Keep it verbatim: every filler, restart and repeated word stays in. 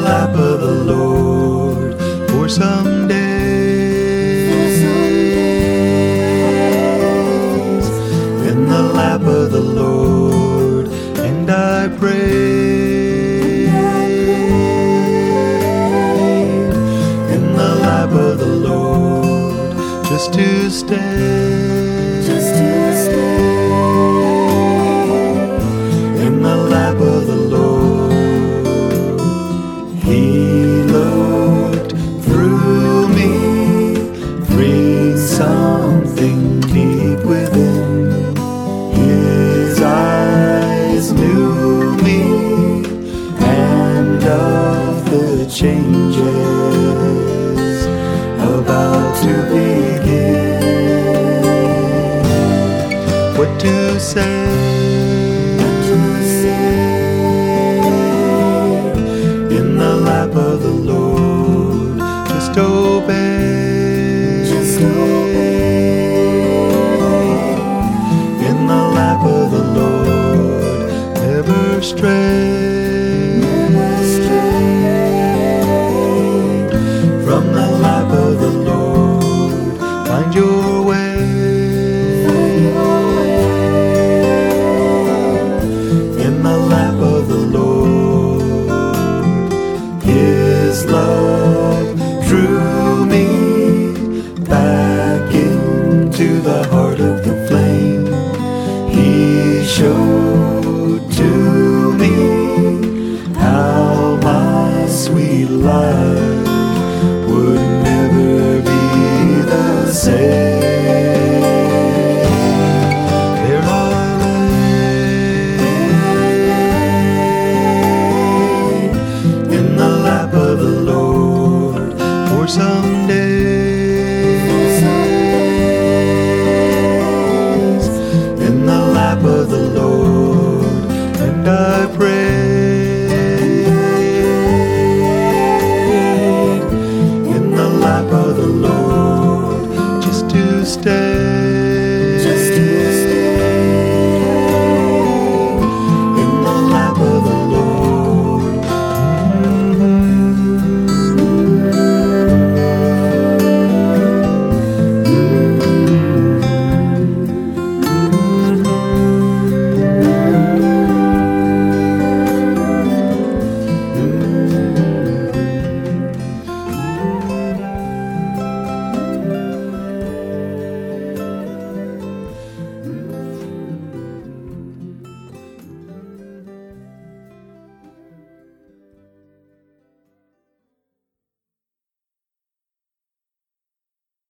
lap of the Lord for some days. In the lap of the Lord, and I prayed. In the lap of the Lord, just to stay. Just to stay in the lap of the Lord. He looked through me, freed something deep within. His eyes knew me, and of the changes about to begin. What to say? In the lap of the Lord, just obey. Just obey. In the lap of the Lord, never stray. Never stray From the lap of the Lord, find your way. Find your way. In the lap of the Lord, His love drew me back into the heart of the flame. He showed to me how my sweet life would never be the same. There I lay in the lap of the Lord for some